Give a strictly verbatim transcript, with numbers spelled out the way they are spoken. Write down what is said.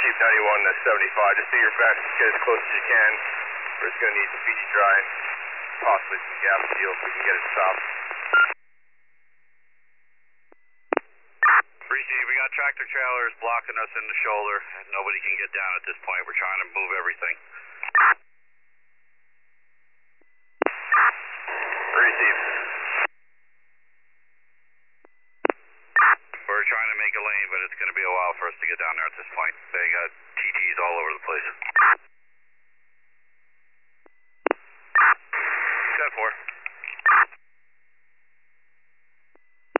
Chief ninety-one to seventy-five, just do your best, get as close as you can. We're just going to need some Fiji dry, possibly some gas steel if we can get it stopped. Receive, we got tractor trailers blocking us in the shoulder, and nobody can get down at this point. We're trying to move everything. Receive. We're trying to make a lane, but it's going to be a while for us to get down there at this point. They got T Ts all over the place.